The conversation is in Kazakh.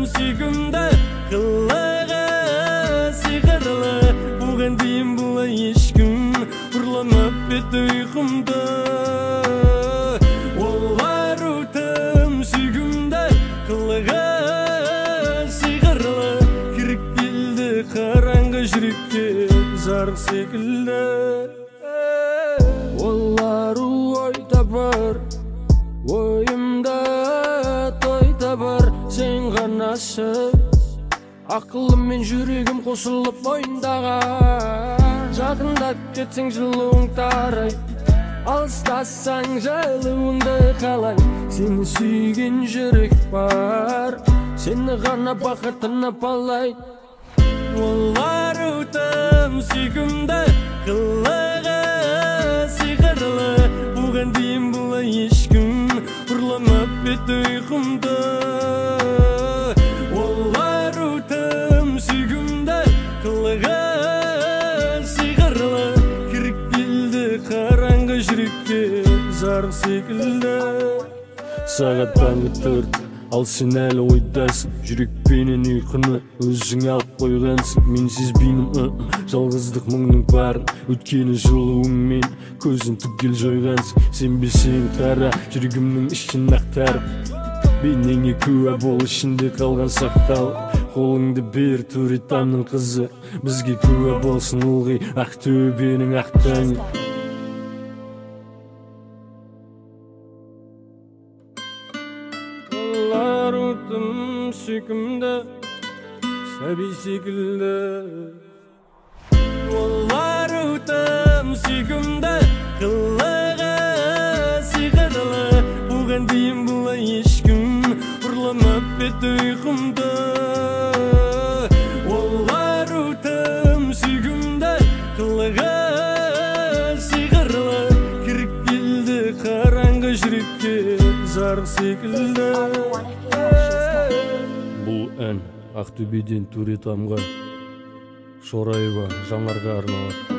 сүйкімді қылығы сиқырлы бұған дейін бұлай ешкім ұрламап еді ұйқымды олар өтім сүйкімді қылығы сиқырлы кіріп келді қараңғы жүрекке жарық секілді олар ой табар ойымда той табар сен ғанашы ақылым мен жүрегім қосылып мойындаған жақындап кетсең жылуың тарай алыстасаң жылуыңды қалай сені сүйген жүрек бар сені ғана бақытына балайды олар өтім сүйкімді қылығы сиқырлы бұған дейін бұлай ешкім ұрламап еді ұйқымды олар өтім сүйкімді қылығы сиқырлы кіріп келді қараңғы жүрекке жарық секілді сағат таңғы 4 ал сен әлі ойдасың жүрекпенен ұйқыны өзің алып қойғансың мен сезбеймін жалғыздық мұңның барын өткені жылуыңмен көзін түгел жойғансың сенбесең қара жүрегімнің ішін ақтарып бейнеңе куә бол ішінде қалған сақтал қолыңды бер төретамның қызы бізге куә болсын ылғи ақтөбенің ақ таңы сүйкімді сәби секілді олар өтім сүйкімді қылығы сиқырлы бұған дейін бұлай ешкім ұрламап еді ұйқымды олар өтім сүйкімді қылығы сиқырлы кіріп келді қараңғы жүрекке жарық секілді бұл ән Ақтөбеден Төретамға Шораева Жанарға арналады.